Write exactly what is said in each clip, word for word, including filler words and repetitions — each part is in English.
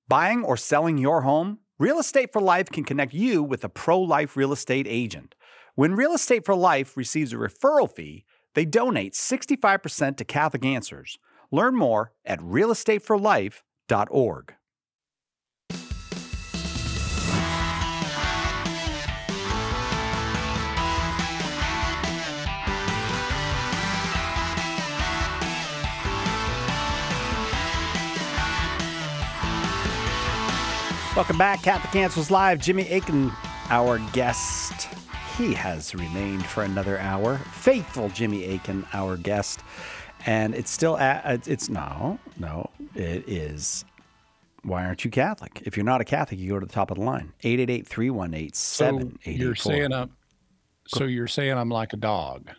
Buying or selling your home? Real Estate for Life can connect you with a pro-life real estate agent. When Real Estate for Life receives a referral fee, they donate sixty-five percent to Catholic Answers. Learn more at real estate for life dot org. Welcome back. Catholic Answers Live. Jimmy Akin, our guest. He has remained for another hour. Faithful Jimmy Akin, our guest. And it's still, at, it's, no, no, it is, why aren't you Catholic? If you're not a Catholic, you go to the top of the line. eight eight eight, three one eight, seven eight eight four. So you're saying I'm, so you're saying I'm like a dog.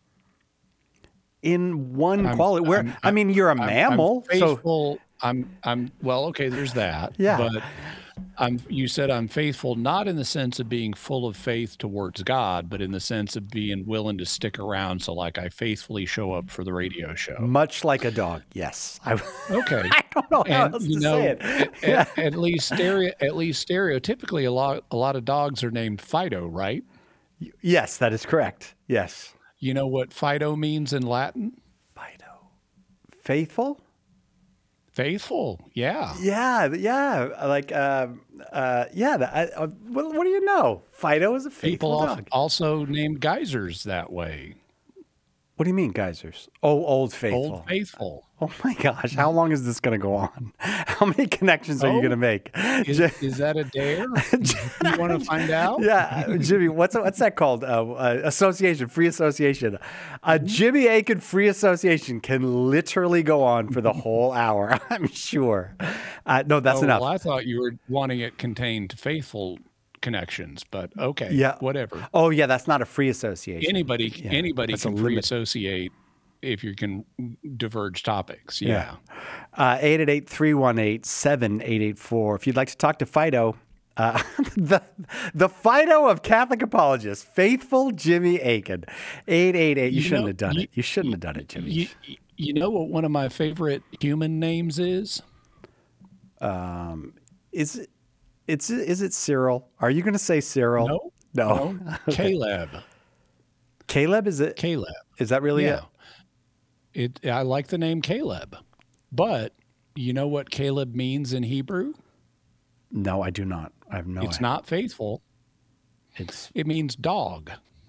In one I'm, quality, where, I'm, I mean, you're a I'm, mammal. I'm faithful. So I'm, I'm, well, okay, there's that. Yeah. But I'm, you said I'm faithful, not in the sense of being full of faith towards God, but in the sense of being willing to stick around. So like I faithfully show up for the radio show. Much like a dog. Yes. I, okay. I don't know how and, else you to know, say it. At, Yeah. at, at least stereo, at least stereotypically, a lot, a lot of dogs are named Fido, right? Yes, that is correct. Yes. You know what Fido means in Latin? Fido. Faithful? Faithful, yeah. Yeah, yeah. Like, uh, uh, yeah. The, I, uh, what, what do you know? Fido is a faithful People dog. also named geysers that way. What do you mean, geysers? Oh, Old Faithful. Old Faithful. Oh my gosh, how long is this going to go on? How many connections are Oh, you going to make? Is, is that a dare? You want to find out? Yeah, Jimmy, what's what's that called? Uh, uh, association, free association. A Jimmy Akin free association can literally go on for the whole hour. I'm sure. Uh, no, that's oh, enough. Well, I thought you were wanting it contained faithful connections, but okay, Yeah. whatever. Oh yeah, that's not a free association. Anybody, Yeah, anybody that's a can free limit. associate if you can diverge topics. Yeah. Uh, eight eight eight, three one eight, seven eight eight four. If you'd like to talk to Fido, uh, the the Fido of Catholic apologists, faithful Jimmy Akin. eight eight eight. You, You shouldn't know, have done you- it. You shouldn't have done it, Jimmy. You, you know what one of my favorite human names is? Um, is it, it's is it Cyril? Are you going to say Cyril? No. No. No. Caleb. Caleb, is it? Caleb. Is that really Yeah. it? It, I like the name Caleb, but you know what Caleb means in Hebrew? No, I do not. I have no It's idea. not faithful. It's It means dog.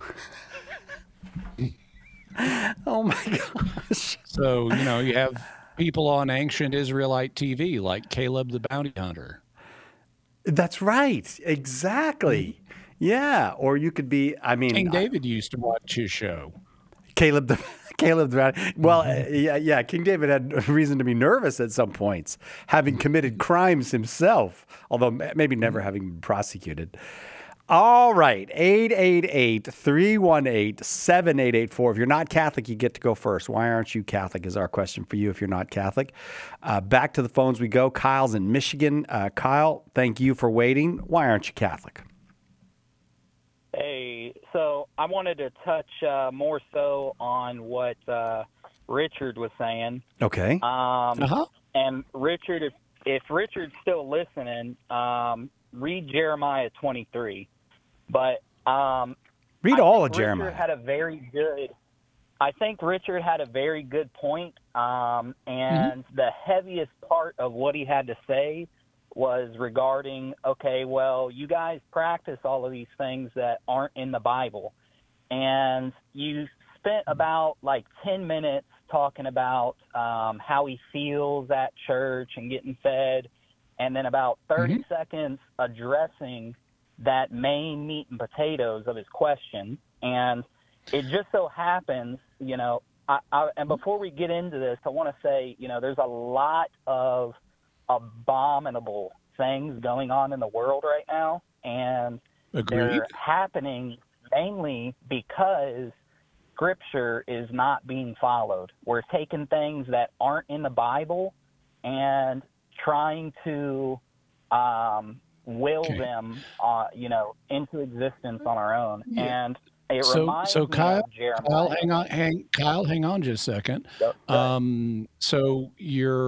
oh my gosh. So, you know, you have people on ancient Israelite T V like Caleb the Bounty Hunter. That's right. Exactly. Yeah. Or you could be. I mean, King I- David used to watch his show. Caleb the Caleb the well, uh, yeah, yeah. King David had reason to be nervous at some points, having committed crimes himself, although m- maybe never having been prosecuted. All right, eight eight eight, three one eight, seven eight eight four. If you're not Catholic, you get to go first. Why aren't you Catholic is our question for you if you're not Catholic. Uh, back to the phones we go. Kyle's in Michigan. Uh, Kyle, thank you for waiting. Why aren't you Catholic? Hey, so I wanted to touch uh, more so on what uh, Richard was saying. Okay. Um, Uh-huh. And Richard, if, if Richard's still listening, um, read Jeremiah twenty-three. But um, Read I all think of Jeremiah. Richard had a very good. I think Richard had a very good point, um, and Mm-hmm. the heaviest part of what he had to say was regarding, okay, well, you guys practice all of these things that aren't in the Bible, and you spent about like ten minutes talking about um, how he feels at church and getting fed, and then about thirty Mm-hmm. seconds addressing that main meat and potatoes of his question. And it just so happens, you know, I, I, and before we get into this, I want to say, you know, there's a lot of abominable things going on in the world right now, and Agreed. they're happening mainly because Scripture is not being followed. We're taking things that aren't in the Bible and trying to um, will Okay. them, uh, you know, into existence on our own. Yeah. And it So, reminds so me Kyle, of Jeremiah. Kyle, hang on, hang, Kyle, hang on just a second. Go- go ahead. Um, so you're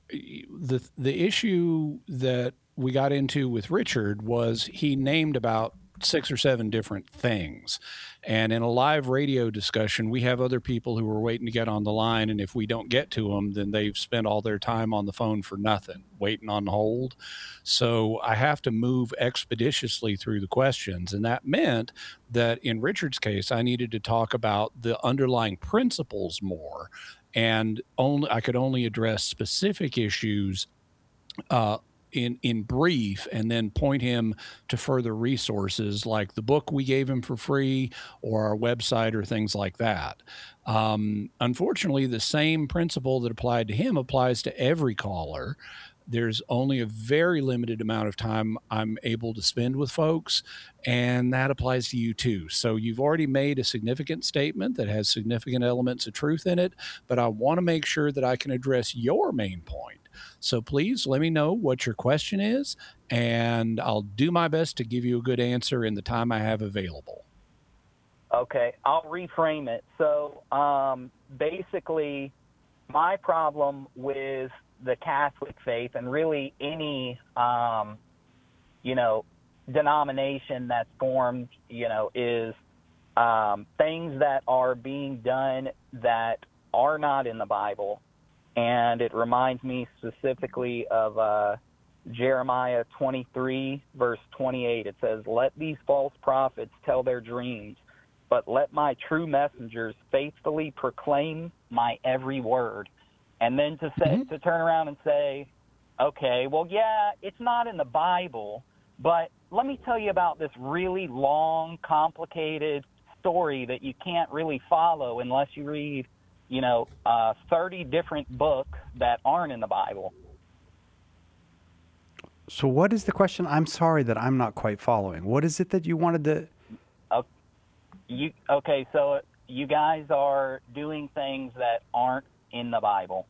the the issue that we got into with Richard was he named about six or seven different things. And in a live radio discussion, we have other people who are waiting to get on the line. And if we don't get to them, then they've spent all their time on the phone for nothing, waiting on hold. So I have to move expeditiously through the questions. And that meant that in Richard's case, I needed to talk about the underlying principles more. And only I could only address specific issues uh, in in brief, and then point him to further resources like the book we gave him for free or our website or things like that. Um, unfortunately, the same principle that applied to him applies to every caller. There's only a very limited amount of time I'm able to spend with folks, and that applies to you too. So you've already made a significant statement that has significant elements of truth in it, but I want to make sure that I can address your main point. So please let me know what your question is, and I'll do my best to give you a good answer in the time I have available. Okay, I'll reframe it. So um, basically, my problem with the Catholic faith, and really any, um, you know, denomination that's formed, you know, is um, things that are being done that are not in the Bible. And it reminds me specifically of uh, Jeremiah twenty-three, verse twenty-eight. It says, "Let these false prophets tell their dreams, but let my true messengers faithfully proclaim my every word." And then to say, mm-hmm. to turn around and say, okay, well, yeah, it's not in the Bible, but let me tell you about this really long, complicated story that you can't really follow unless you read, you know, uh, thirty different books that aren't in the Bible. So what is the question? I'm sorry that I'm not quite following. What is it that you wanted to... Uh, you, okay, so you guys are doing things that aren't in the Bible.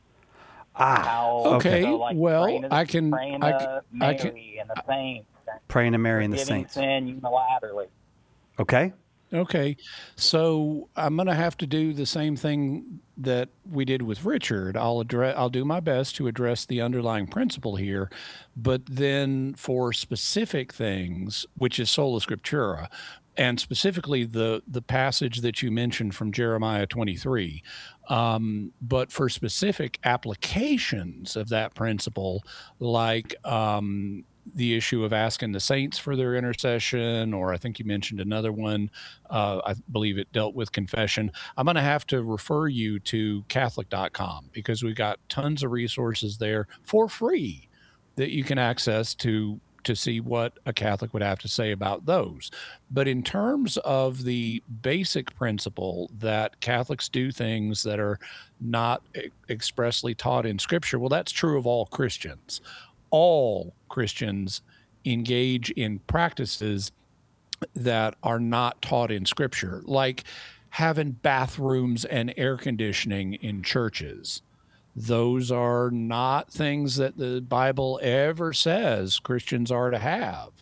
Ah, How, okay. So like well, praying to, I can... praying I to can, Mary I can, and the saints. Praying to Mary and the forgiving saints. sin unilaterally. Okay. Okay, so I'm going to have to do the same thing that we did with Richard. I'll address, I'll do my best to address the underlying principle here, but then for specific things, which is sola scriptura, and specifically the the passage that you mentioned from Jeremiah twenty-three, um, but for specific applications of that principle, like um, the issue of asking the saints for their intercession, or I think you mentioned another one. Uh, I believe it dealt with confession. I'm going to have to refer you to Catholic dot com because we've got tons of resources there for free that you can access to to see what a Catholic would have to say about those. But in terms of the basic principle that Catholics do things that are not e- expressly taught in Scripture, well, that's true of all Christians. All Christians engage in practices that are not taught in Scripture, like having bathrooms and air conditioning in churches. Those are not things that the Bible ever says Christians are to have.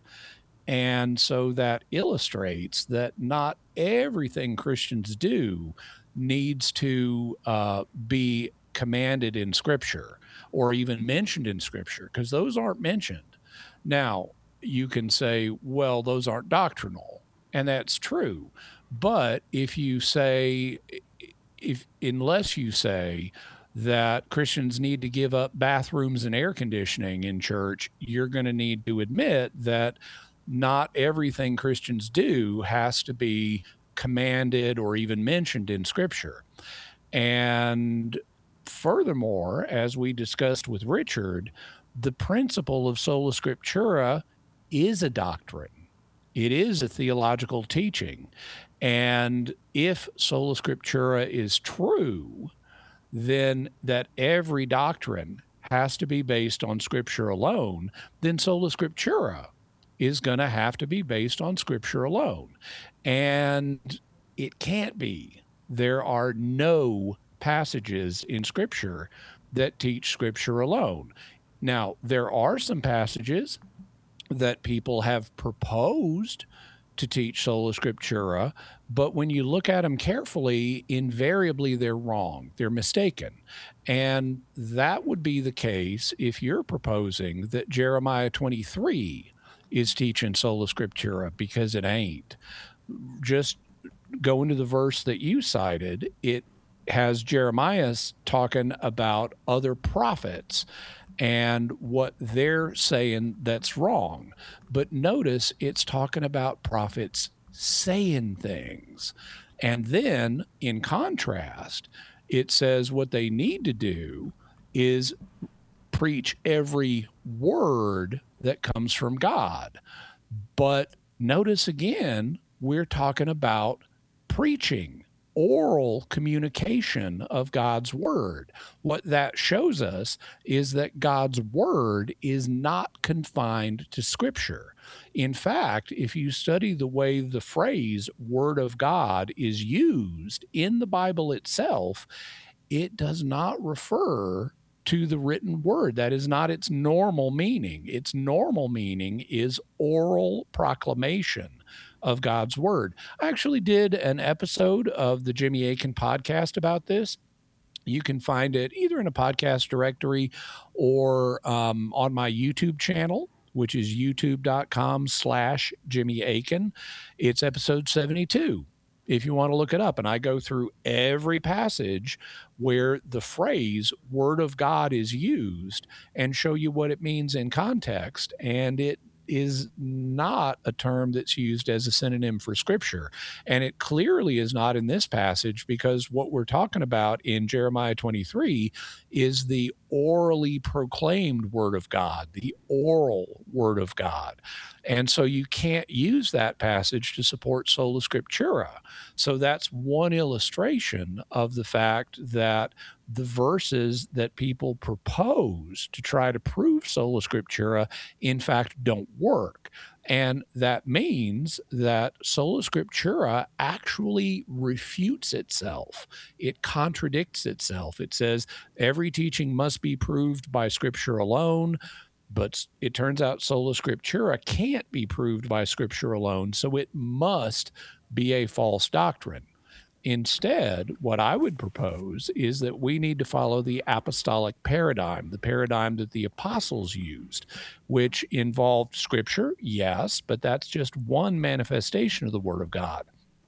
And so that illustrates that not everything Christians do needs to uh, be commanded in Scripture or even mentioned in Scripture, because those aren't mentioned. Now, you can say, well, those aren't doctrinal, and that's true. But if you say, if unless you say that Christians need to give up bathrooms and air conditioning in church, you're going to need to admit that not everything Christians do has to be commanded or even mentioned in Scripture. And furthermore, as we discussed with Richard, the principle of sola scriptura is a doctrine. It is a theological teaching. And if sola scriptura is true, then that every doctrine has to be based on Scripture alone, then sola scriptura is going to have to be based on Scripture alone. And it can't be. There are no passages in Scripture that teach Scripture alone. Now, there are some passages that people have proposed to teach sola scriptura, but when you look at them carefully, invariably they're wrong. They're mistaken. And that would be the case if you're proposing that Jeremiah twenty-three is teaching sola scriptura, because it ain't. Just go into the verse that you cited. It has Jeremiah talking about other prophets and what they're saying that's wrong. But notice it's talking about prophets saying things. And then, in contrast, it says what they need to do is preach every word that comes from God. But notice again, we're talking about preaching, oral communication of God's word. What that shows us is that God's word is not confined to Scripture. In fact, if you study the way the phrase word of God is used in the Bible itself, it does not refer to the written word. That is not its normal meaning. Its normal meaning is oral proclamation of God's word. I actually did an episode of the Jimmy Akin podcast about this. You can find it either in a podcast directory or um, on my YouTube channel, which is youtube.com slash Jimmy Akin. It's episode seventy-two, if you want to look it up. And I go through every passage where the phrase word of God is used and show you what it means in context. And it is not a term that's used as a synonym for Scripture. And it clearly is not in this passage, because what we're talking about in Jeremiah twenty-three is the orally proclaimed word of God, the oral word of God. And so you can't use that passage to support sola scriptura. So that's one illustration of the fact that the verses that people propose to try to prove sola scriptura, in fact, don't work. And that means that sola scriptura actually refutes itself. It contradicts itself. It says every teaching must be proved by Scripture alone, but it turns out sola scriptura can't be proved by Scripture alone, so it must be a false doctrine. Instead, what I would propose is that we need to follow the apostolic paradigm, the paradigm that the apostles used, which involved Scripture, yes, but that's just one manifestation of the Word of God.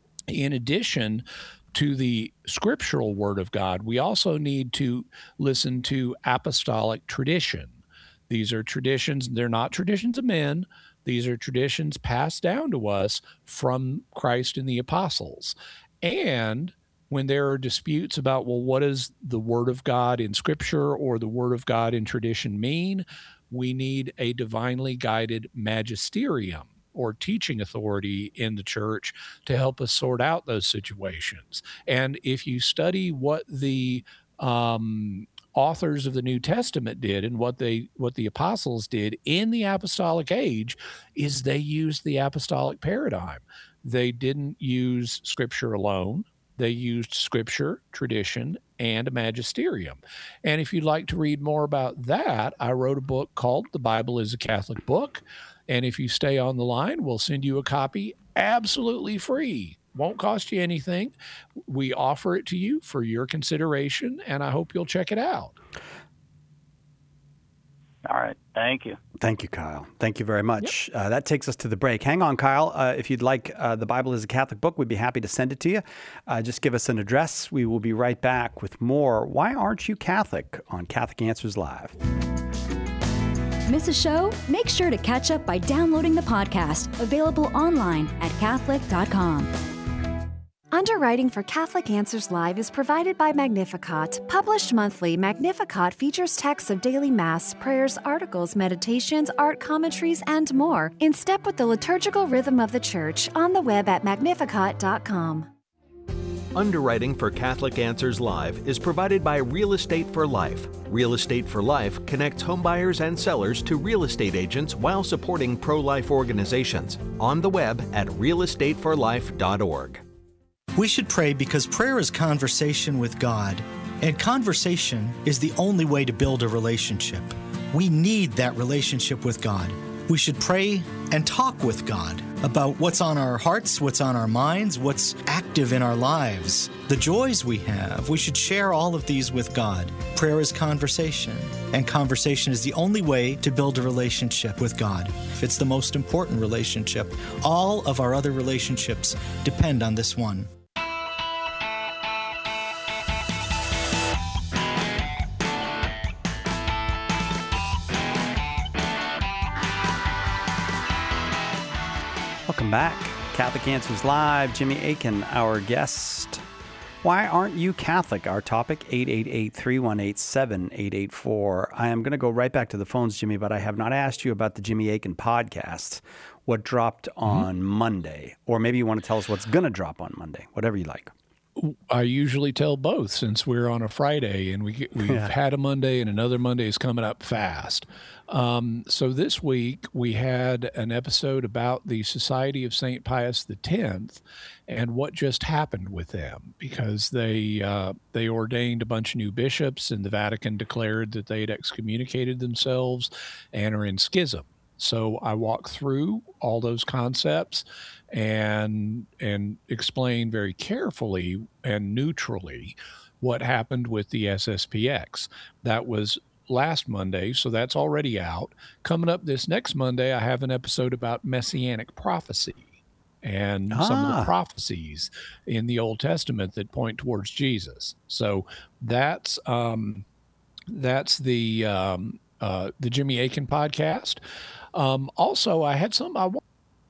In addition to the scriptural Word of God, we also need to listen to apostolic tradition. These are traditions, they're not traditions of men. These are traditions passed down to us from Christ and the apostles. And when there are disputes about, well, what does the Word of God in Scripture or the Word of God in tradition mean? We need a divinely guided magisterium, or teaching authority in the church, to help us sort out those situations. And if you study what the um, authors of the New Testament did and what they what the apostles did in the apostolic age, is they used the apostolic paradigm. They didn't use Scripture alone. They used Scripture, tradition, and a magisterium. And if you'd like to read more about that, I wrote a book called The Bible is a Catholic Book. And if you stay on the line, we'll send you a copy absolutely free. Won't cost you anything. We offer it to you for your consideration, and I hope you'll check it out. All right. Thank you. Thank you, Kyle. Thank you very much. Yep. Uh, that takes us to the break. Hang on, Kyle. Uh, if you'd like uh, The Bible is a Catholic Book, we'd be happy to send it to you. Uh, just give us an address. We will be right back with more Why Aren't You Catholic? On Catholic Answers Live. Miss a show? Make sure to catch up by downloading the podcast, available online at catholic dot com. Underwriting for Catholic Answers Live is provided by Magnificat. Published monthly, Magnificat features texts of daily Mass, prayers, articles, meditations, art commentaries, and more, in step with the liturgical rhythm of the Church, on the web at magnificat dot com. Underwriting for Catholic Answers Live is provided by Real Estate for Life. Real Estate for Life connects homebuyers and sellers to real estate agents while supporting pro-life organizations. On the web at real estate for life dot org. We should pray because prayer is conversation with God, and conversation is the only way to build a relationship. We need that relationship with God. We should pray and talk with God. about what's on our hearts, what's on our minds, what's active in our lives, the joys we have. We should share all of these with God. Prayer is conversation, and conversation is the only way to build a relationship with God. It's the most important relationship. All of our other relationships depend on this one. Welcome back. Catholic Answers Live. Jimmy Akin, our guest. Why aren't you Catholic? Our topic, eight eight eight, three one eight, seven eight eight four. I am going to go right back to the phones, Jimmy, but I have not asked you about the Jimmy Akin podcast, what dropped on mm-hmm. Monday. Or maybe you want to tell us what's going to drop on Monday, whatever you like. I usually tell both, since we're on a Friday and we, we've yeah. had a Monday and another Monday is coming up fast. Um, so this week we had an episode about the Society of Saint Pius X and what just happened with them, because they uh, they ordained a bunch of new bishops and the Vatican declared that they had excommunicated themselves and are in schism. So I walk through all those concepts and and explain very carefully and neutrally what happened with the S S P X. That was last Monday, so that's already out. Coming up this next Monday, I have an episode about messianic prophecy and ah. some of the prophecies in the Old Testament that point towards Jesus. So that's um, that's the um, uh, the Jimmy Akin podcast. Um, also, I had some I want.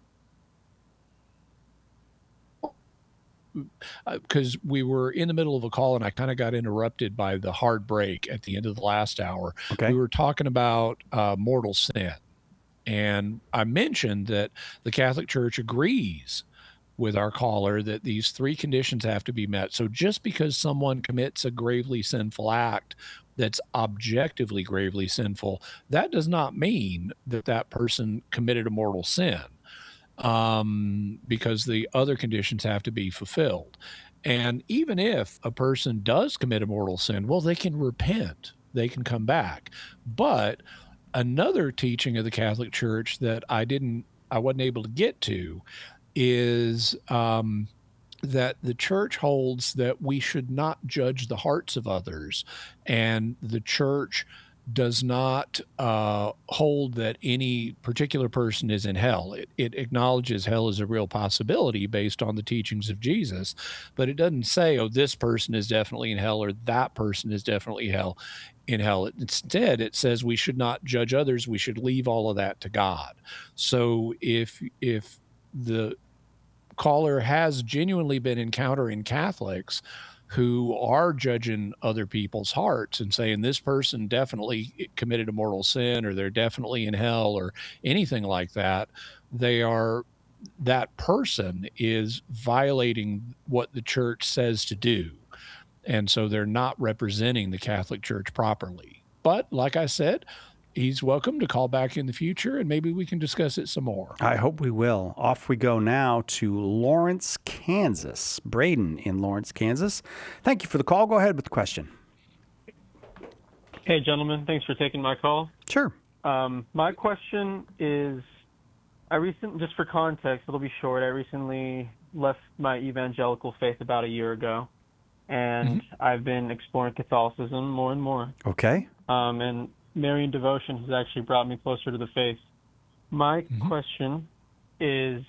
Because we were in the middle of a call and I kind of got interrupted by the hard break at the end of the last hour. Okay. We were talking about uh, mortal sin. And I mentioned that the Catholic Church agrees with our caller that these three conditions have to be met. So just because someone commits a gravely sinful act that's objectively gravely sinful, that does not mean that that person committed a mortal sin. Um, because the other conditions have to be fulfilled. And even if a person does commit a mortal sin, well, they can repent, they can come back. But another teaching of the Catholic Church that I didn't, I wasn't able to get to is um, that the church holds that we should not judge the hearts of others, and the church does not uh, hold that any particular person is in hell. It, it acknowledges hell is a real possibility based on the teachings of Jesus, but it doesn't say, oh, this person is definitely in hell or that person is definitely hell in hell. Instead, it says we should not judge others. We should leave all of that to God. So if if the caller has genuinely been encountering Catholics who are judging other people's hearts and saying this person definitely committed a mortal sin or they're definitely in hell or anything like that, they are, that person is violating what the church says to do. And so they're not representing the Catholic Church properly. But like I said, he's welcome to call back in the future, and maybe we can discuss it some more. I hope we will. Off we go now to Lawrence, Kansas. Braden in Lawrence, Kansas. Thank you for the call. Go ahead with the question. Hey, gentlemen. Thanks for taking my call. Sure. Um, my question is, I recent, just for context, it'll be short. I recently left my evangelical faith about a year ago, and mm-hmm. I've been exploring Catholicism more and more. Okay. Um, and Marian devotion has actually brought me closer to the faith. My mm-hmm. question is,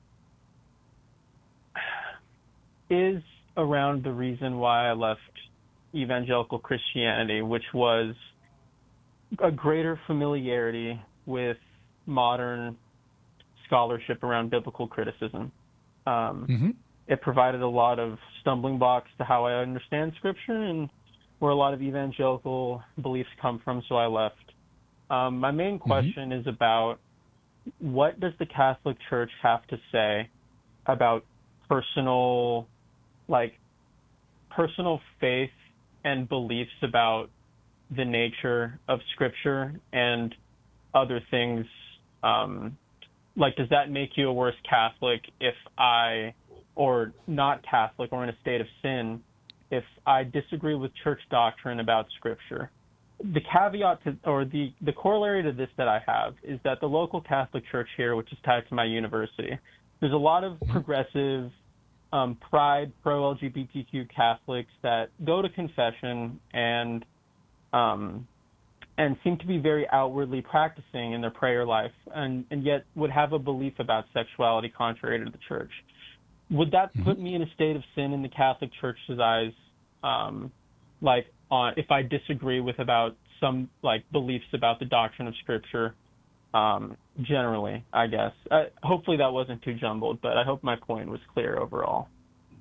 is around the reason why I left evangelical Christianity, which was a greater familiarity with modern scholarship around biblical criticism. Um, mm-hmm. It provided a lot of stumbling blocks to how I understand Scripture and where a lot of evangelical beliefs come from, so I left. Um, my main question mm-hmm. is about what does the Catholic Church have to say about personal, like, personal faith and beliefs about the nature of Scripture and other things? Um, like, does that make you a worse Catholic if I, or not Catholic or in a state of sin, if I disagree with church doctrine about Scripture? the caveat to, or the, the corollary to this that I have is that the local Catholic Church here, which is tied to my university, there's a lot of progressive, um, pride, pro-L G B T Q Catholics that go to confession and um, and seem to be very outwardly practicing in their prayer life, and, and yet would have a belief about sexuality contrary to the Church. Would that mm-hmm. put me in a state of sin in the Catholic Church's eyes, um, like on, if I disagree with about some like beliefs about the doctrine of Scripture? Um, generally, I guess. Uh, hopefully that wasn't too jumbled, but I hope my point was clear overall.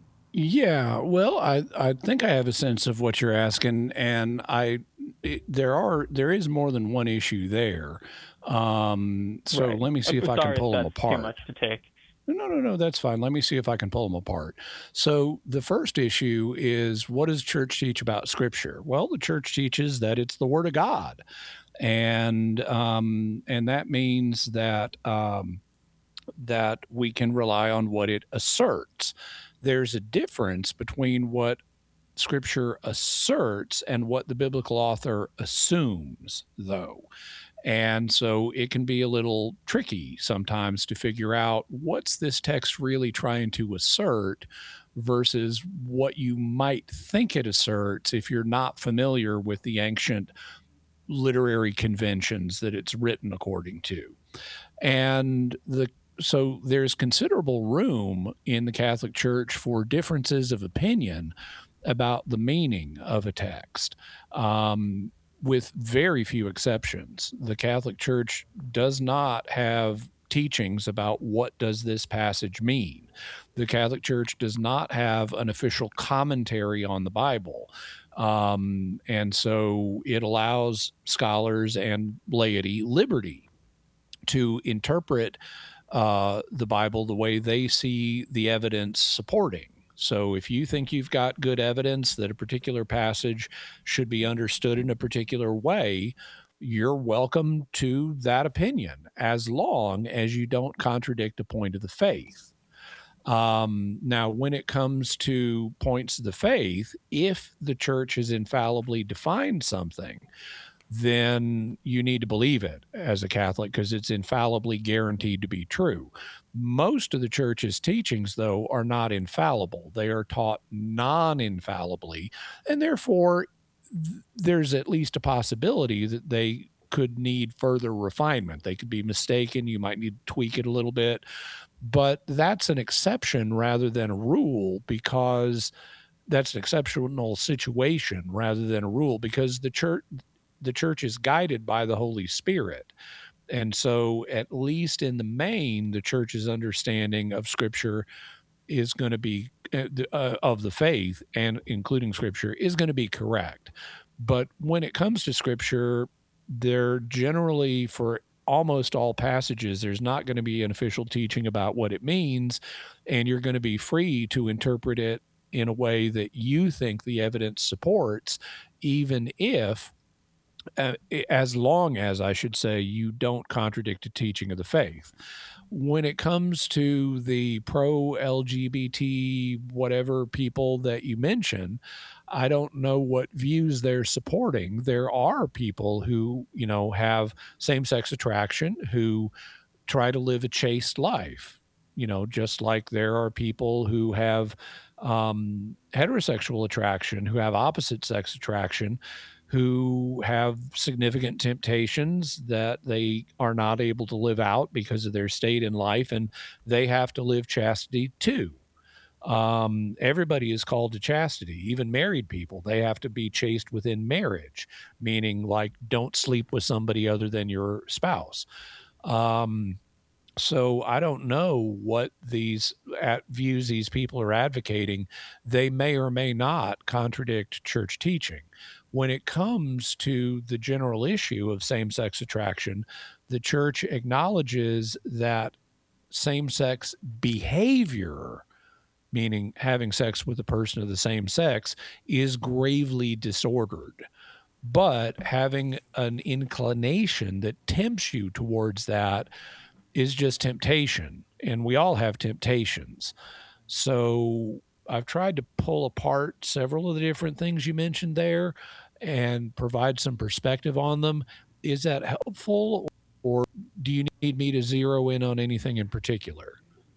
Yeah, well, I, I think I have a sense of what you're asking, and I it, there are there is more than one issue there. Um, so right. let me see I'm if sorry I can pull if them that's apart. Too much to take. No, no, no, that's fine. Let me see if I can pull them apart. So the first issue is, what does church teach about Scripture? Well, the church teaches that it's the Word of God. And um, and that means that um, that we can rely on what it asserts. There's a difference between what Scripture asserts and what the biblical author assumes, though. And so it can be a little tricky sometimes to figure out what's this text really trying to assert versus what you might think it asserts if you're not familiar with the ancient literary conventions that it's written according to. And the so there's considerable room in the Catholic Church for differences of opinion about the meaning of a text, um, with very few exceptions. The Catholic Church does not have teachings about what does this passage mean. The Catholic Church does not have an official commentary on the Bible. Um, and so it allows scholars and laity liberty to interpret uh, the Bible the way they see the evidence supporting. So if you think you've got good evidence that a particular passage should be understood in a particular way, you're welcome to that opinion, as long as you don't contradict a point of the faith. Um, now, when it comes to points of the faith, if the church has infallibly defined something, then you need to believe it as a Catholic because it's infallibly guaranteed to be true. Most of the church's teachings, though, are not infallible. They are taught non-infallibly, and therefore th- there's at least a possibility that they could need further refinement. They could be mistaken. You might need to tweak it a little bit. But that's an exception rather than a rule, because that's an exceptional situation rather than a rule, because the church the church is guided by the Holy Spirit. And so at least in the main, the church's understanding of Scripture is going to be uh, of the faith, and including Scripture, is going to be correct. But when it comes to Scripture, they're generally, for almost all passages, there's not going to be an official teaching about what it means, and you're going to be free to interpret it in a way that you think the evidence supports, even if, uh, as long as, I should say, you don't contradict the teaching of the faith. When it comes to the pro-L G B T whatever people that you mention, I don't know what views they're supporting. There are people who, you know, have same-sex attraction, who try to live a chaste life, you know, just like there are people who have um, heterosexual attraction, who have opposite-sex attraction, who have significant temptations that they are not able to live out because of their state in life, and they have to live chastity too. Um, everybody is called to chastity, even married people. They have to be chaste within marriage, meaning like don't sleep with somebody other than your spouse. Um, so I don't know what these at, views these people are advocating. They may or may not contradict church teaching. When it comes to the general issue of same-sex attraction, the church acknowledges that same-sex behavior, meaning having sex with a person of the same sex, is gravely disordered. But having an inclination that tempts you towards that is just temptation, and we all have temptations. So I've tried to pull apart several of the different things you mentioned there, and provide some perspective on them. Is that helpful, or do you need me to zero in on anything in particular?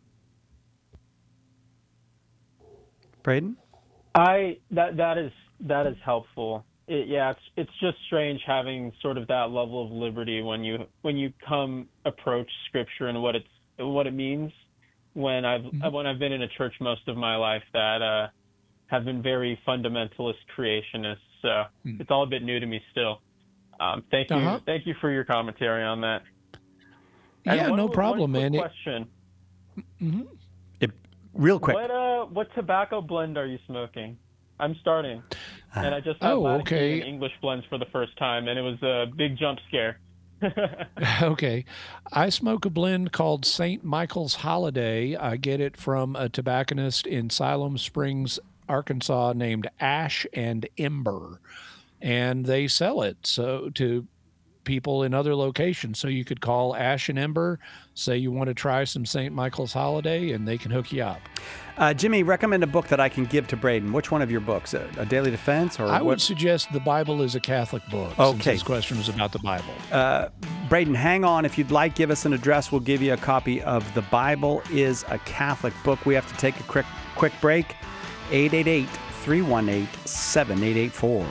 Braden? I that that is that is helpful. It, yeah, it's it's just strange having sort of that level of liberty when you when you come approach Scripture and what it's what it means. When I've mm-hmm. when I've been in a church most of my life that uh, have been very fundamentalist creationists, so mm-hmm. it's all a bit new to me still. Um, thank you, uh-huh. thank you for your commentary on that. And yeah, one, no problem, one man. Question. Mm-hmm. It, real quick. What uh, what tobacco blend are you smoking? I'm starting, and I just oh, had okay. English blends for the first time, and it was a big jump scare. Okay. I smoke a blend called Saint Michael's Holiday. I get it from a tobacconist in Siloam Springs, Arkansas, named Ash and Ember. And they sell it so to people in other locations. So you could call Ash and Ember, say you want to try some Saint Michael's Holiday, and they can hook you up. Uh, Jimmy, recommend a book that I can give to Braden. Which one of your books? A, a Daily Defense? Or I what? would suggest the Bible is a Catholic book. Okay. Since this question was about the Bible. Uh, Braden, hang on. If you'd like, give us an address. We'll give you a copy of The Bible is a Catholic Book. We have to take a quick, quick break. eight eight eight, three one eight, seven eight eight four.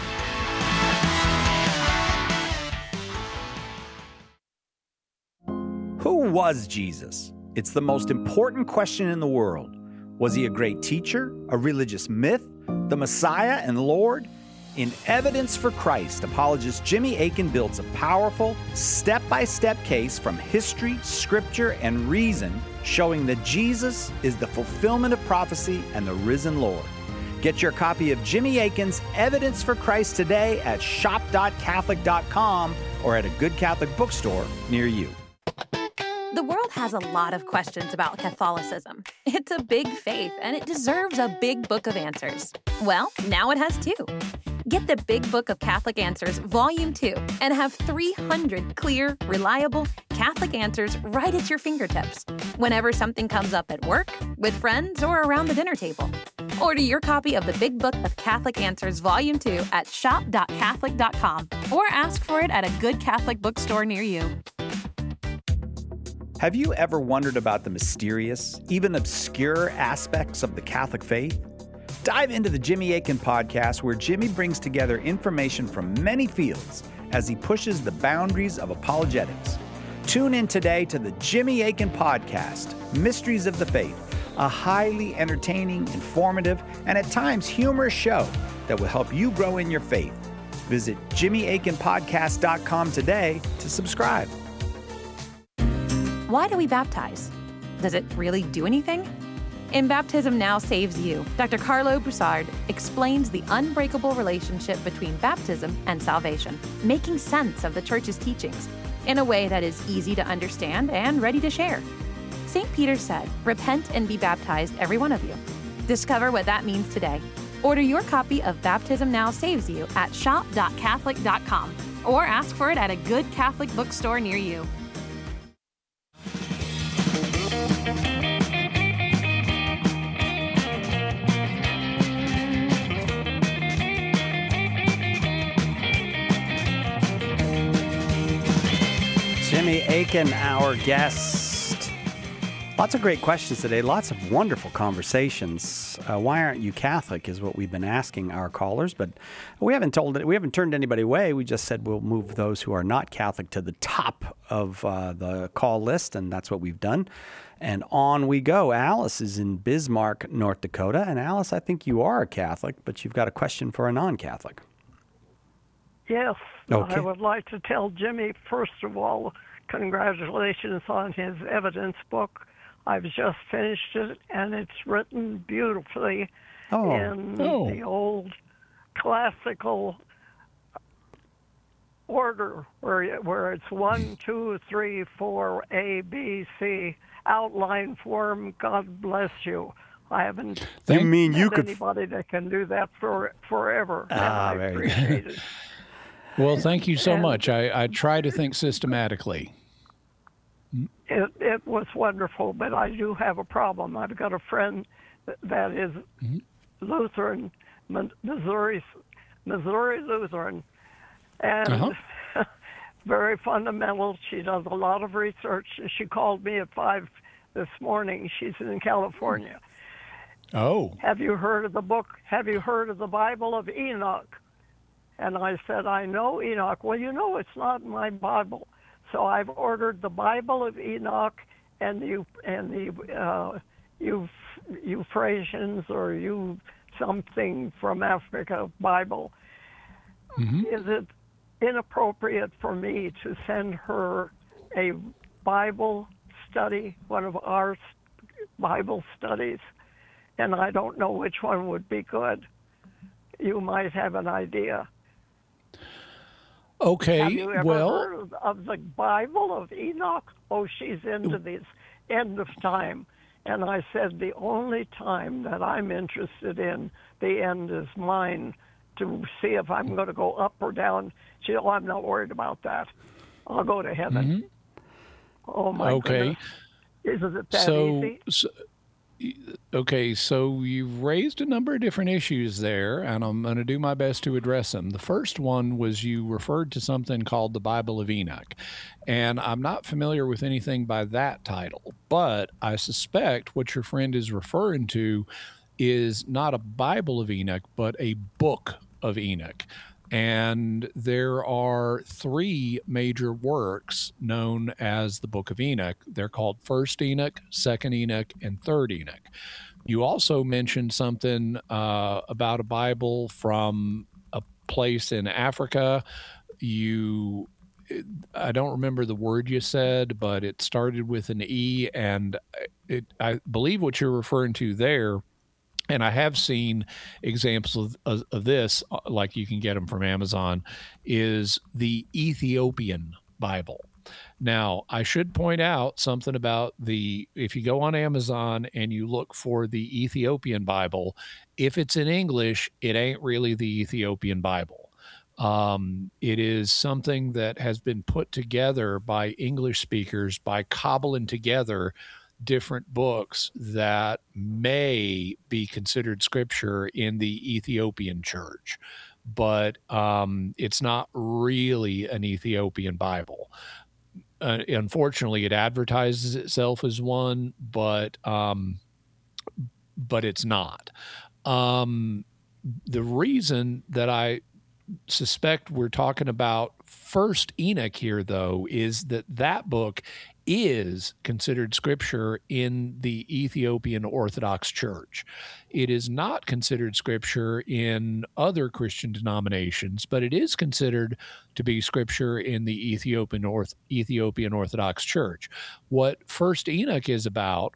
Who was Jesus? It's the most important question in the world. Was he a great teacher, a religious myth, the Messiah and Lord? In Evidence for Christ, apologist Jimmy Akin builds a powerful, step-by-step case from history, scripture, and reason showing that Jesus is the fulfillment of prophecy and the risen Lord. Get your copy of Jimmy Akin's Evidence for Christ today at shop dot catholic dot com or at a good Catholic bookstore near you. The world has a lot of questions about Catholicism. It's a big faith, and it deserves a big book of answers. Well, now it has two. Get the Big Book of Catholic Answers, Volume two, and have three hundred clear, reliable Catholic answers right at your fingertips, whenever something comes up at work, with friends, or around the dinner table. Order your copy of the Big Book of Catholic Answers, Volume two at shop dot catholic dot com, or ask for it at a good Catholic bookstore near you. Have you ever wondered about the mysterious, even obscure aspects of the Catholic faith? Dive into the Jimmy Akin podcast, where Jimmy brings together information from many fields as he pushes the boundaries of apologetics. Tune in today to the Jimmy Akin podcast, Mysteries of the Faith, a highly entertaining, informative, and at times humorous show that will help you grow in your faith. Visit jimmy akin podcast dot com today to subscribe. Why do we baptize? Does it really do anything? In Baptism Now Saves You, Doctor Carlo Broussard explains the unbreakable relationship between baptism and salvation, making sense of the Church's teachings in a way that is easy to understand and ready to share. Saint Peter said, "Repent and be baptized, every one of you." Discover what that means today. Order your copy of Baptism Now Saves You at shop dot catholic dot com or ask for it at a good Catholic bookstore near you. Jimmy Akin, our guest. Lots of great questions today. Lots of wonderful conversations. Uh, why aren't you Catholic is what we've been asking our callers, but we haven't told it. We haven't turned anybody away. We just said we'll move those who are not Catholic to the top of uh, the call list, and that's what we've done. And on we go. Alice is in Bismarck, North Dakota. And Alice, I think you are a Catholic, but you've got a question for a non-Catholic. Yes. Okay. I would like to tell Jimmy, first of all, congratulations on his evidence book. I've just finished it, and it's written beautifully oh. in Oh. the old classical order, where where it's one, two, three, four, A, B, C, outline form. God bless you. I haven't You mean met you could? anybody that can do that for forever. and Ah, I very appreciate it. Well, thank you so And- much. I, I try to think systematically. It, it was wonderful, but I do have a problem. I've got a friend that is Mhm. Lutheran, Mi- Missouri Missouri Lutheran, and Uh-huh. very fundamental. She does a lot of research, and she called me at five this morning. She's in California. Oh. Have you heard of the book? Have you heard of the Bible of Enoch? And I said, I know Enoch. Well, you know, it's not in my Bible. So I've ordered the Bible of Enoch and the and the uh, Euph- Euphrasians or you something from Africa Bible. Mm-hmm. Is it inappropriate for me to send her a Bible study, one of our Bible studies? And I don't know which one would be good. You might have an idea. Okay, Have you ever well, heard of, of the Bible of Enoch? Oh, she's into this end of time. And I said, the only time that I'm interested in the end is mine, to see if I'm going to go up or down. She said, oh, I'm not worried about that. I'll go to heaven. Mm-hmm. Oh, my okay. goodness. Isn't it that so, easy? So, okay, so you've raised a number of different issues there, and I'm going to do my best to address them. The first one was you referred to something called the Bible of Enoch, and I'm not familiar with anything by that title, but I suspect what your friend is referring to is not a Bible of Enoch, but a book of Enoch. And there are three major works known as the Book of Enoch. They're called First Enoch, Second Enoch, and Third Enoch. You also mentioned something uh, about a Bible from a place in Africa. You, I don't remember the word you said, but it started with an E, and it, I believe what you're referring to there, and I have seen examples of, of, of this, like you can get them from Amazon, is the Ethiopian Bible. Now, I should point out something about the, if you go on Amazon and you look for the Ethiopian Bible, if it's in English, it ain't really the Ethiopian Bible. Um, it is something that has been put together by English speakers by cobbling together different books that may be considered scripture in the Ethiopian church, but um, it's not really an Ethiopian Bible. Uh, unfortunately, it advertises itself as one, but um, but it's not. Um, the reason that I suspect we're talking about First Enoch here, though, is that that book is considered scripture in the Ethiopian Orthodox Church. It is not considered scripture in other Christian denominations, but it is considered to be scripture in the Ethiopian Orth- Ethiopian Orthodox Church. What First Enoch is about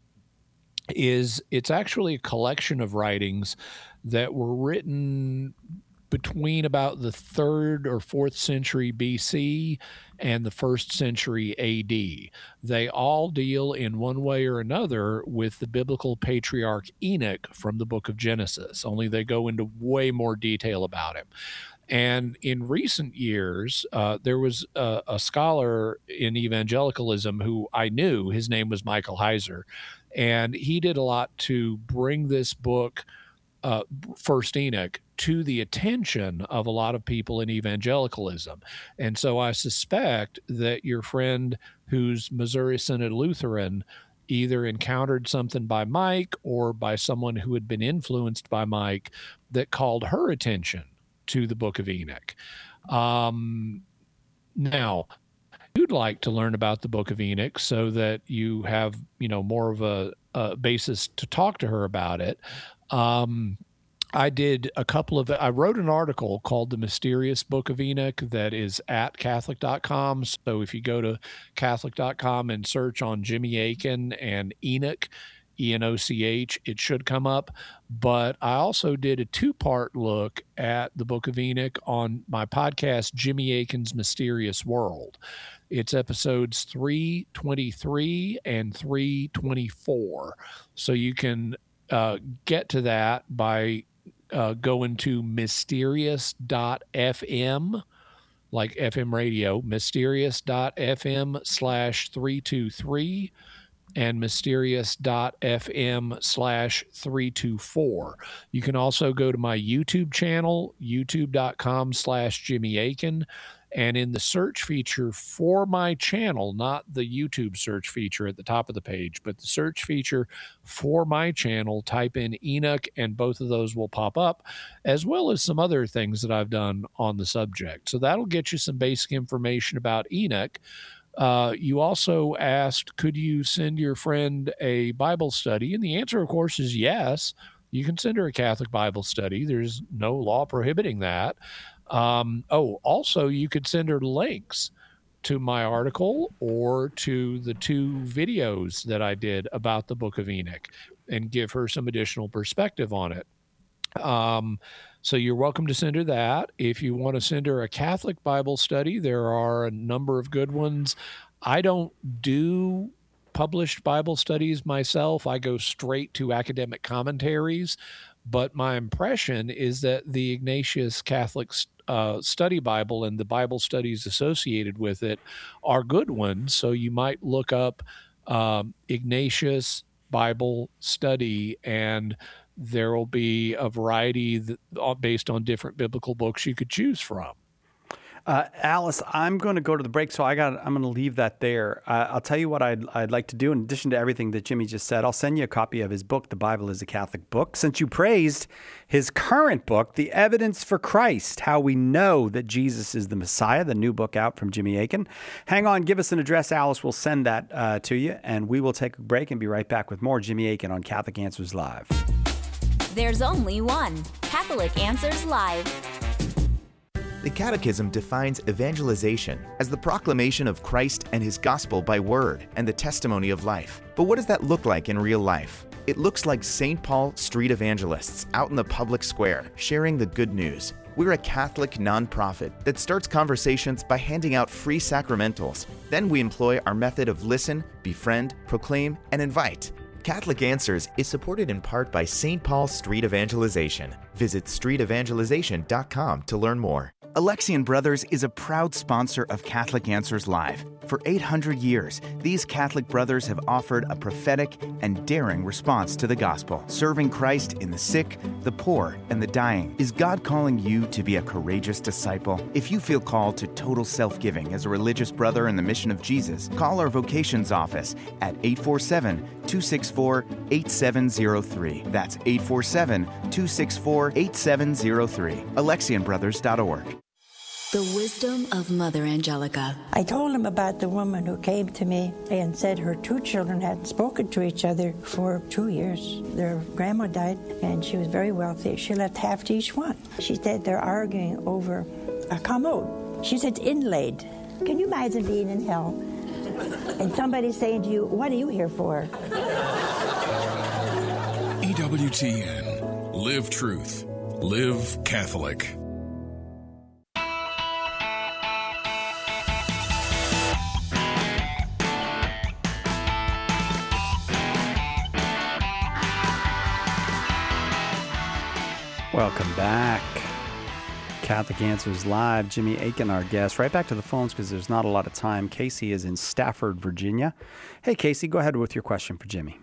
is it's actually a collection of writings that were written between about the third or fourth century B C and the first century A D. They all deal in one way or another with the biblical patriarch Enoch from the book of Genesis, only they go into way more detail about him. And in recent years, uh, there was a, a scholar in evangelicalism who I knew. His name was Michael Heiser, and he did a lot to bring this book, uh, First Enoch, to the attention of a lot of people in evangelicalism. And so I suspect that your friend who's Missouri Synod Lutheran either encountered something by Mike or by someone who had been influenced by Mike that called her attention to the Book of Enoch. Um, now, you'd like to learn about the Book of Enoch so that you have, you know, more of a, a basis to talk to her about it. Um, I did a couple of, I wrote an article called The Mysterious Book of Enoch that is at Catholic dot com. So if you go to Catholic dot com and search on Jimmy Akin and Enoch, E N O C H, it should come up. But I also did a two-part look at the Book of Enoch on my podcast, Jimmy Akin's Mysterious World. It's episodes three twenty-three and three twenty-four. So you can uh, get to that by uh, going to mysterious dot f m, like F M radio, mysterious dot f m slash three two three. and mysterious.fm slash 324. You can also go to my YouTube channel, youtube.com slash Jimmy Akin. And in the search feature for my channel, not the YouTube search feature at the top of the page, but the search feature for my channel, type in Enoch, and both of those will pop up, as well as some other things that I've done on the subject. So that'll get you some basic information about Enoch. Uh, you also asked, could you send your friend a Bible study? And the answer, of course, is yes. You can send her a Catholic Bible study. There's no law prohibiting that. Um, oh, also, you could send her links to my article or to the two videos that I did about the Book of Enoch and give her some additional perspective on it. Um, so you're welcome to send her that. If you want to send her a Catholic Bible study, there are a number of good ones. I don't do published Bible studies myself. I go straight to academic commentaries. But my impression is that the Ignatius Catholic uh, Study Bible and the Bible studies associated with it are good ones. So you might look up um, Ignatius Bible Study, and there will be a variety that, based on different biblical books you could choose from. Uh, Alice, I'm going to go to the break, so I got. I'm going to leave that there. Uh, I'll tell you what I'd, I'd like to do. In addition to everything that Jimmy just said, I'll send you a copy of his book, The Bible is a Catholic Book. Since you praised his current book, The Evidence for Christ, How We Know That Jesus is the Messiah, the new book out from Jimmy Akin. Hang on, give us an address. Alice will send that uh, to you, and we will take a break and be right back with more Jimmy Akin on Catholic Answers Live. There's only one Catholic Answers Live. The Catechism defines evangelization as the proclamation of Christ and His gospel by word and the testimony of life. But what does that look like in real life? It looks like Saint Paul street evangelists out in the public square sharing the good news. We're a Catholic nonprofit that starts conversations by handing out free sacramentals. Then we employ our method of listen, befriend, proclaim, and invite. Catholic Answers is supported in part by Saint Paul Street Evangelization. Visit street evangelization dot com to learn more. Alexian Brothers is a proud sponsor of Catholic Answers Live. For eight hundred years, these Catholic brothers have offered a prophetic and daring response to the gospel, serving Christ in the sick, the poor, and the dying. Is God calling you to be a courageous disciple? If you feel called to total self-giving as a religious brother in the mission of Jesus, call our vocations office at eight four seven, two six four, eight seven zero three. That's eight four seven, two six four, eight seven zero three. Alexian Brothers dot org. The wisdom of Mother Angelica. I told him about the woman who came to me and said her two children hadn't spoken to each other for two years. Their grandma died, and she was very wealthy. She left half to each one. She said they're arguing over a commode. She said it's inlaid. Can you imagine being in hell and somebody saying to you, what are you here for? E W T N. Live truth. Live Catholic. Welcome back. Catholic Answers Live. Jimmy Akin, our guest. Right back to the phones because there's not a lot of time. Casey is in Stafford, Virginia. Hey, Casey, go ahead with your question for Jimmy.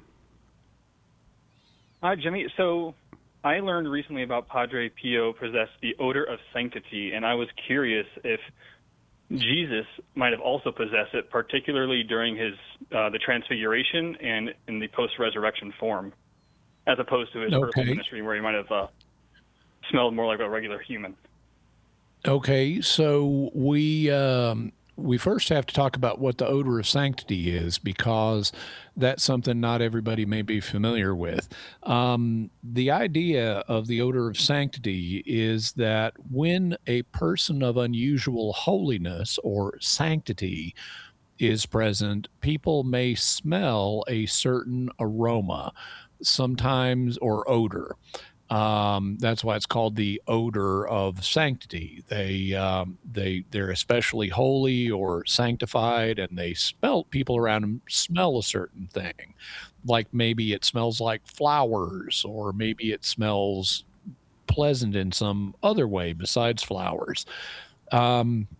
Hi, Jimmy. So I learned recently about Padre Pio possessed the odor of sanctity, and I was curious if Jesus might have also possessed it, particularly during his uh, the Transfiguration and in the post-resurrection form, as opposed to his Okay. earthly ministry where he might have uh, smelled more like a regular human. Okay, so we um, we first have to talk about what the odor of sanctity is, because that's something not everybody may be familiar with. Um, the idea of the odor of sanctity is that when a person of unusual holiness or sanctity is present, people may smell a certain aroma, sometimes, or odor. Um, that's why it's called the odor of sanctity. They, um, they, they're especially holy or sanctified, and they smell, people around them smell a certain thing. Like maybe it smells like flowers, or maybe it smells pleasant in some other way besides flowers. Um,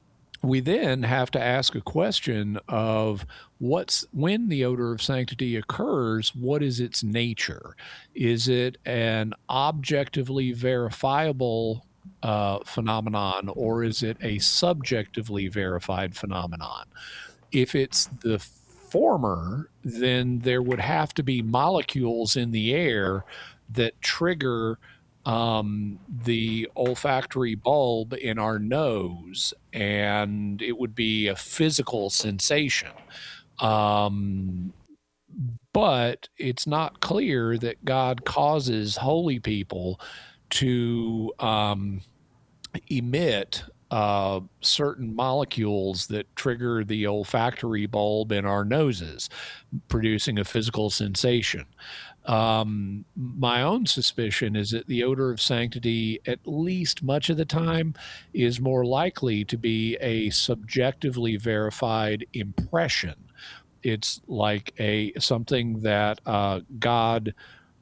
we then have to ask a question of what's when the odor of sanctity occurs, what is its nature? Is it an objectively verifiable uh, phenomenon, or is it a subjectively verified phenomenon? If it's the former, then there would have to be molecules in the air that trigger um, the olfactory bulb in our nose, and it would be a physical sensation. Um, but it's not clear that God causes holy people to um, emit uh, certain molecules that trigger the olfactory bulb in our noses, producing a physical sensation. Um, my own suspicion is that the odor of sanctity, at least much of the time, is more likely to be a subjectively verified impression. It's like a something that uh, God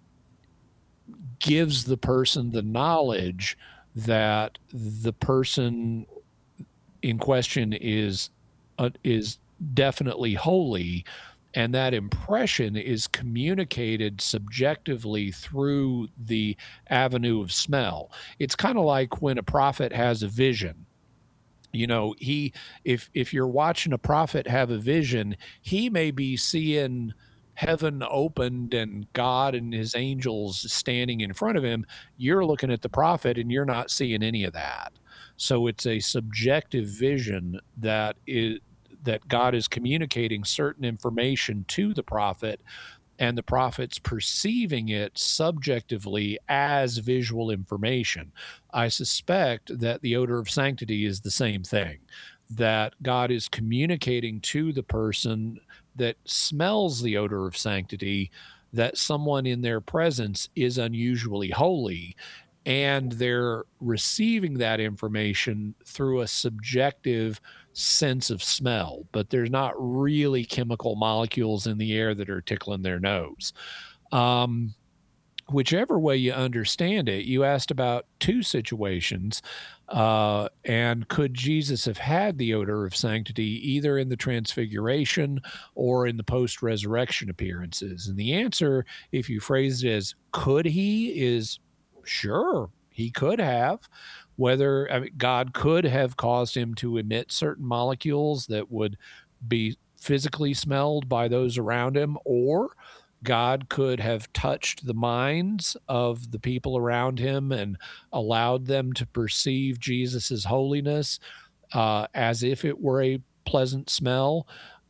gives the person the knowledge that the person in question is uh, is definitely holy, and that impression is communicated subjectively through the avenue of smell. It's kind of like when a prophet has a vision. You know, he if if you're watching a prophet have a vision, he may be seeing heaven opened and God and his angels standing in front of him. You're looking at the prophet and you're not seeing any of that. So it's a subjective vision that is that God is communicating certain information to the prophet, and the prophet's perceiving it subjectively as visual information. I suspect that the odor of sanctity is the same thing, that God is communicating to the person that smells the odor of sanctity that someone in their presence is unusually holy, and they're receiving that information through a subjective sense of smell, but there's not really chemical molecules in the air that are tickling their nose. Um, whichever way you understand it, you asked about two situations, uh, and could Jesus have had the odor of sanctity either in the transfiguration or in the post-resurrection appearances? And the answer, if you phrase it as could he, is sure, he could have. Whether I mean, God could have caused him to emit certain molecules that would be physically smelled by those around him, or God could have touched the minds of the people around him and allowed them to perceive Jesus's holiness uh, as if it were a pleasant smell.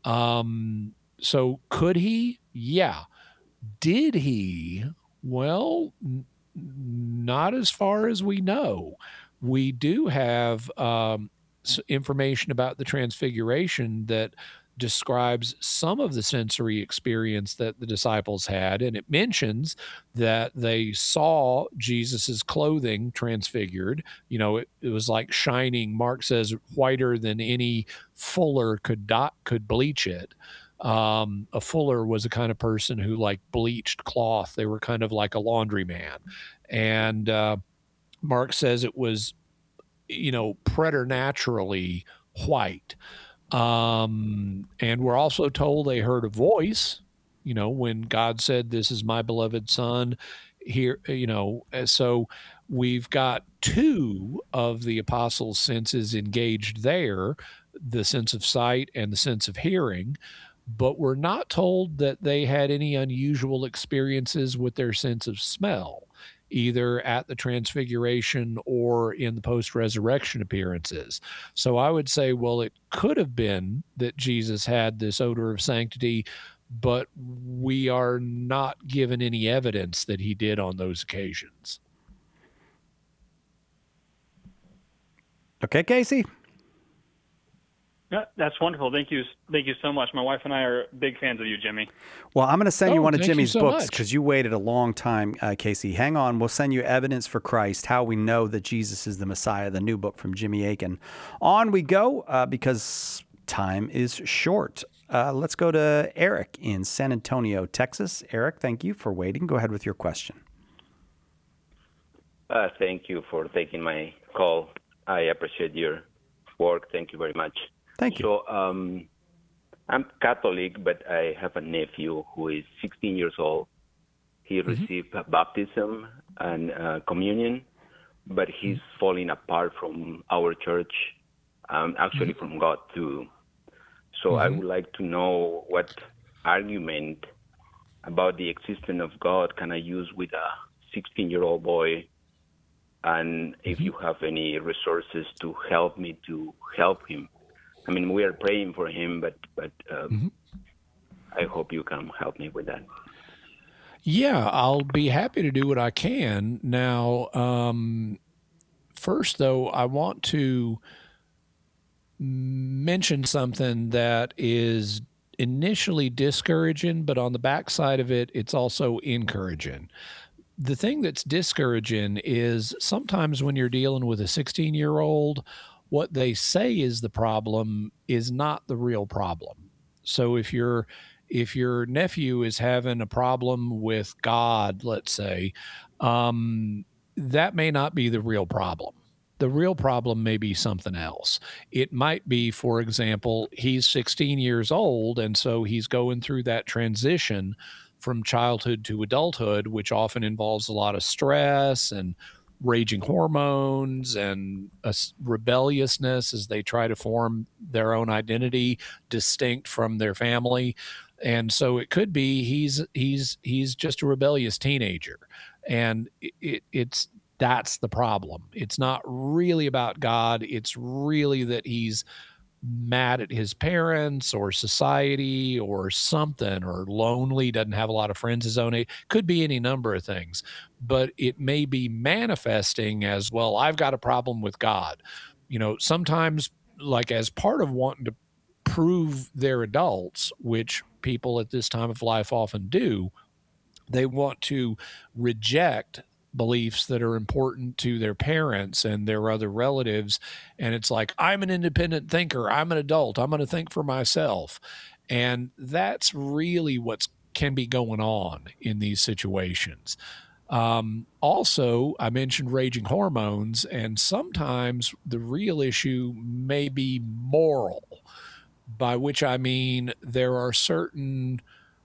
Um, so could he? Yeah. Did he? Well, n- not as far as we know. We do have um, information about the transfiguration that describes some of the sensory experience that the disciples had, and it mentions that they saw Jesus's clothing transfigured. You know, it, it was like shining. Mark says whiter than any fuller could dot, could bleach it. Um, a fuller was a kind of person who like bleached cloth. They were kind of like a laundryman, and uh, Mark says it was, you know, preternaturally white. Um, and we're also told they heard a voice, you know, when God said, "This is my beloved son." Here, you know, so we've got two of the apostles' senses engaged there, the sense of sight and the sense of hearing, but we're not told that they had any unusual experiences with their sense of smell, either at the transfiguration or in the post-resurrection appearances. So I would say, well, it could have been that Jesus had this odor of sanctity, but we are not given any evidence that he did on those occasions. Okay, Casey. Yeah, that's wonderful. Thank you. Thank you so much. My wife and I are big fans of you, Jimmy. Well, I'm going to send you Oh, one of thank you Jimmy's so books much. because you waited a long time, uh, Casey. Hang on. We'll send you Evidence for Christ, How We Know That Jesus is the Messiah, the new book from Jimmy Akin. On we go uh, because time is short. Uh, let's go to Eric in San Antonio, Texas. Eric, thank you for waiting. Go ahead with your question. Uh, thank you for taking my call. I appreciate your work. Thank you very much. Thank you. So um, I'm Catholic, but I have a nephew who is sixteen years old. He Mm-hmm. received baptism and uh, communion, but he's Mm-hmm. falling apart from our church, um, actually Mm-hmm. from God too. So I would like to know what argument about the existence of God can I use with a sixteen-year-old boy, and if you have any resources to help me to help him. I mean, we are praying for him, but but um, I hope you can help me with that. Yeah, I'll be happy to do what I can. Now, um, first, though, I want to mention something that is initially discouraging, but on the backside of it, it's also encouraging. The thing that's discouraging is sometimes when you're dealing with a sixteen-year-old, what they say is the problem is not the real problem. So if you're if your nephew is having a problem with God, let's say, um, that may not be the real problem. The real problem may be something else. It might be, for example, he's sixteen years old, and so he's going through that transition from childhood to adulthood, which often involves a lot of stress and raging hormones and a rebelliousness as they try to form their own identity distinct from their family. And so it could be he's he's he's just a rebellious teenager, and it, it's that's the problem. It's not really about God. It's really that he's mad at his parents or society or something, or lonely, doesn't have a lot of friends his own age. Could be any number of things, but it may be manifesting as, well, I've got a problem with God. You know, sometimes, like as part of wanting to prove they're adults, which people at this time of life often do, they want to reject beliefs that are important to their parents and their other relatives. And it's like, I'm an independent thinker. I'm an adult. I'm going to think for myself. And that's really what can be going on in these situations. Um, also, I mentioned raging hormones, and sometimes the real issue may be moral, by which I mean there are certain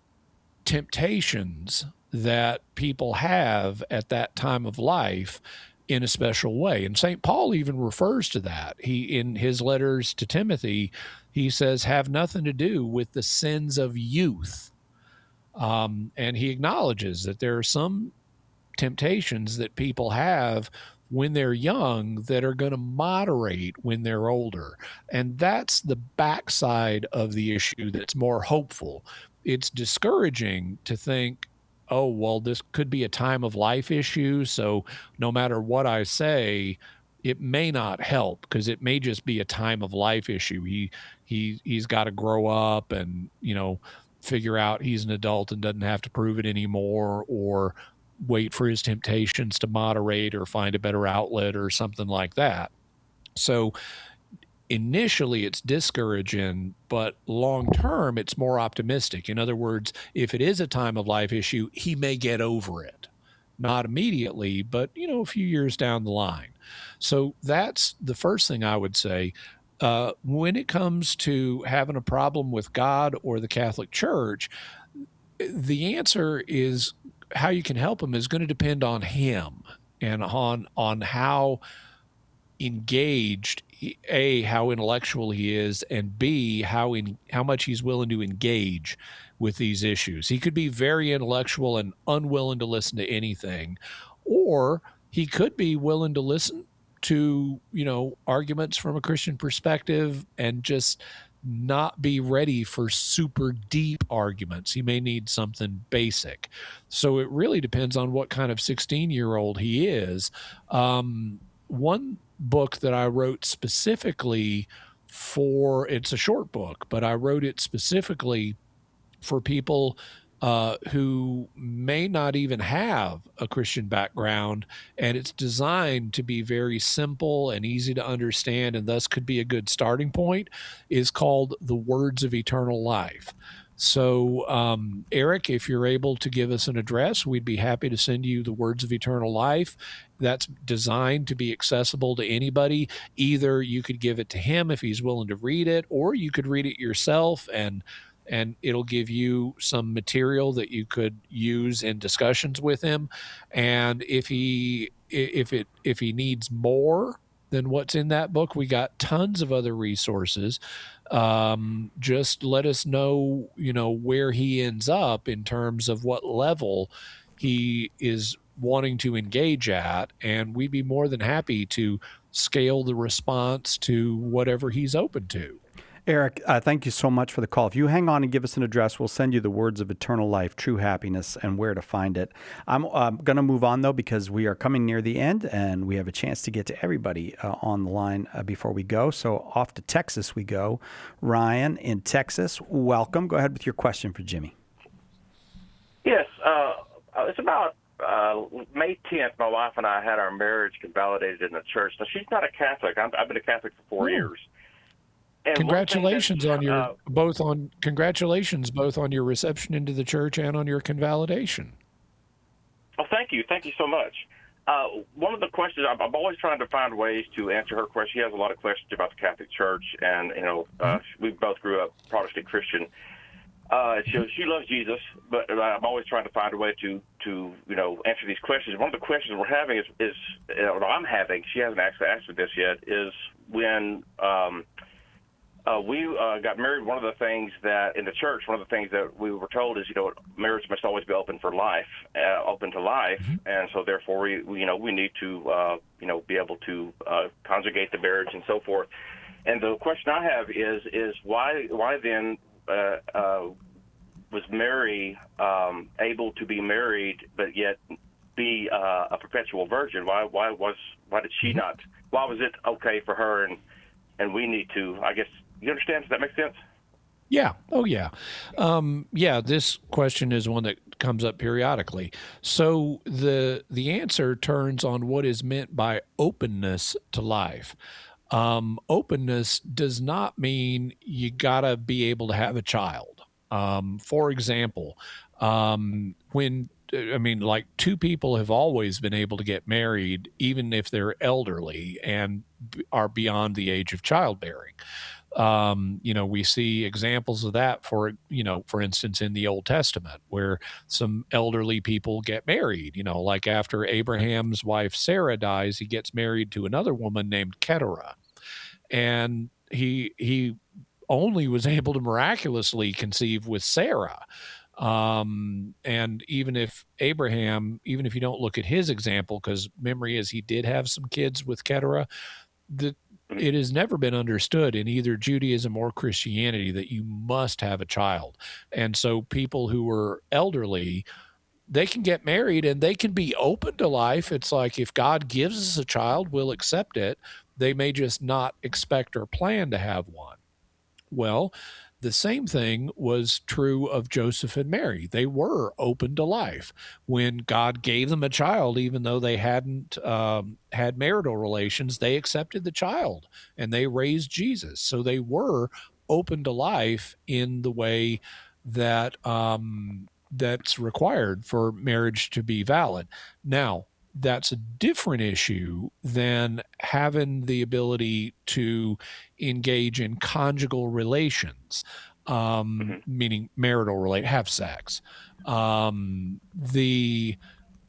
temptations that people have at that time of life in a special way. And Saint Paul even refers to that. He, in his letters to Timothy, he says, have nothing to do with the sins of youth. Um, and he acknowledges that there are some temptations that people have when they're young that are going to moderate when they're older. And that's the backside of the issue that's more hopeful. It's discouraging to think, oh, well, this could be a time of life issue. So no matter what I say, it may not help because it may just be a time of life issue. He, he, he's got to grow up and, you know, figure out he's an adult and doesn't have to prove it anymore, or wait for his temptations to moderate or find a better outlet or something like that. So initially it's discouraging, but long term it's more optimistic. In other words, if it is a time of life issue, he may get over it. Not immediately, but you know, a few years down the line. So that's the first thing I would say. Uh, when it comes to having a problem with God or the Catholic Church, the answer is how you can help him is going to depend on him and on on how engaged, A, how intellectual he is, and B, how in how much he's willing to engage with these issues. He could be very intellectual and unwilling to listen to anything, or he could be willing to listen to, you know, arguments from a Christian perspective and just not be ready for super deep arguments. He may need something basic. So it really depends on what kind of sixteen-year-old he is. Um, one book that I wrote specifically for, it's a short book, but I wrote it specifically for people uh, who may not even have a Christian background, and it's designed to be very simple and easy to understand, and thus could be a good starting point, is called The Words of Eternal Life. So, um, Eric, if you're able to give us an address, we'd be happy to send you the Words of Eternal Life. That's designed to be accessible to anybody. Either you could give it to him if he's willing to read it, or you could read it yourself, and and it'll give you some material that you could use in discussions with him. And if he if it if he needs more than what's in that book, we got tons of other resources. Um, just let us know, you know, where he ends up in terms of what level he is wanting to engage at, and we'd be more than happy to scale the response to whatever he's open to. Eric, uh, thank you so much for the call. If you hang on and give us an address, we'll send you the Words of Eternal Life, True Happiness, and where to find it. I'm uh, going to move on, though, because we are coming near the end, and we have a chance to get to everybody uh, on the line uh, before we go. So off to Texas we go. Ryan in Texas, welcome. Go ahead with your question for Jimmy. Yes, uh, it's about uh, May tenth. My wife and I had our marriage convalidated in the church. Now, she's not a Catholic. I'm, I've been a Catholic for four Ooh. years. And Congratulations on your uh, both on congratulations both on your reception into the church and on your convalidation. Well, thank you, thank you so much. Uh, one of the questions I'm, I'm always trying to find ways to answer her question. She has a lot of questions about the Catholic Church, and you know, uh, we both grew up Protestant Christian. Uh, she, she loves Jesus, but I'm always trying to find a way to to you know answer these questions. One of the questions we're having is is you know, I'm having. She hasn't actually asked me this yet. Is when. Um, Uh, we uh, got married. One of the things that in the church, one of the things that we were told is, you know, marriage must always be open for life, uh, open to life, mm-hmm. and so therefore we, we, you know, we need to, uh, you know, be able to uh, conjugate the marriage and so forth. And the question I have is, is why, why then uh, uh, was Mary um, able to be married but yet be uh, a perpetual virgin? Why, why was, why did she mm-hmm. not? Why was it okay for her and and we need to? I guess. You understand? Does that make sense? Yeah. Oh, yeah. Um, yeah, this question is one that comes up periodically. So the the answer turns on what is meant by openness to life. Um, openness does not mean you got to be able to have a child. Um, for example, um, when I mean, like two people have always been able to get married, even if they're elderly and are beyond the age of childbearing. Um, you know, we see examples of that for, you know, for instance, in the Old Testament, where some elderly people get married, you know, like after Abraham's wife Sarah dies, he gets married to another woman named Keturah. And he, he only was able to miraculously conceive with Sarah. Um, and even if Abraham, even if you don't look at his example, because memory is he did have some kids with Keturah, the it has never been understood in either Judaism or Christianity that you must have a child. And so people who are elderly, they can get married and they can be open to life. It's like if God gives us a child, we'll accept it. They may just not expect or plan to have one. Well, the same thing was true of Joseph and Mary. They were open to life. When God gave them a child, even though they hadn't um, had marital relations, they accepted the child and they raised Jesus. So they were open to life in the way that um, that's required for marriage to be valid. Now, that's a different issue than having the ability to engage in conjugal relations, um, mm-hmm. meaning marital relate, have sex. Um, the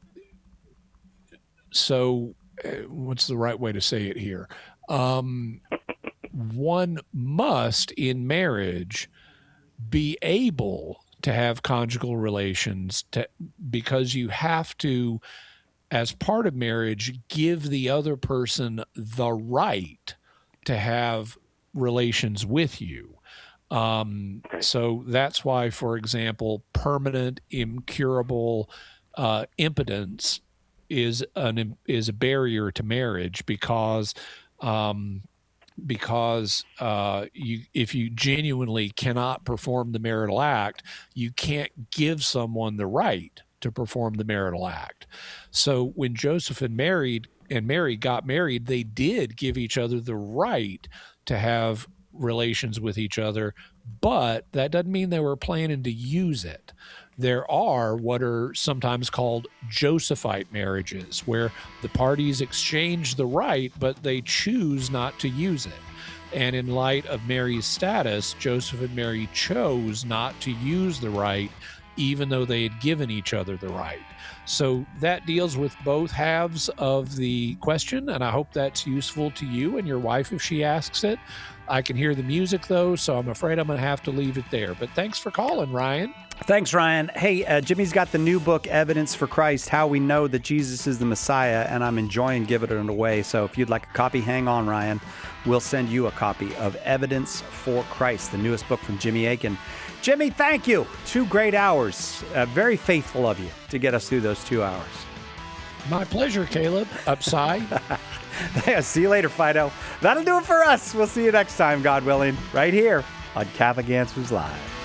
so uh, what's the right way to say it here? Um, one must in marriage be able to have conjugal relations to, because you have to, as part of marriage, give the other person the right to have relations with you. Um, so that's why, for example, permanent, incurable uh, impotence is an is a barrier to marriage because um, because uh, you if you genuinely cannot perform the marital act, you can't give someone the right to perform the marital act. So when Joseph and Mary and Mary got married, they did give each other the right to have relations with each other, but that doesn't mean they were planning to use it. There are what are sometimes called Josephite marriages, where the parties exchange the right, but they choose not to use it. And in light of Mary's status, Joseph and Mary chose not to use the right, even though they had given each other the right. So that deals with both halves of the question, and I hope that's useful to you and your wife if she asks it. I can hear the music, though, so I'm afraid I'm going to have to leave it there. But thanks for calling, Ryan. Thanks, Ryan. Hey, uh, Jimmy's got the new book, Evidence for Christ, How We Know That Jesus is the Messiah, and I'm enjoying giving it away. So if you'd like a copy, hang on, Ryan. We'll send you a copy of Evidence for Christ, the newest book from Jimmy Akin. Jimmy, thank you. Two great hours. Uh, very faithful of you to get us through those two hours. My pleasure, Caleb. Upside. See you later, Fido. That'll do it for us. We'll see you next time, God willing, right here on Catholic Answers Live.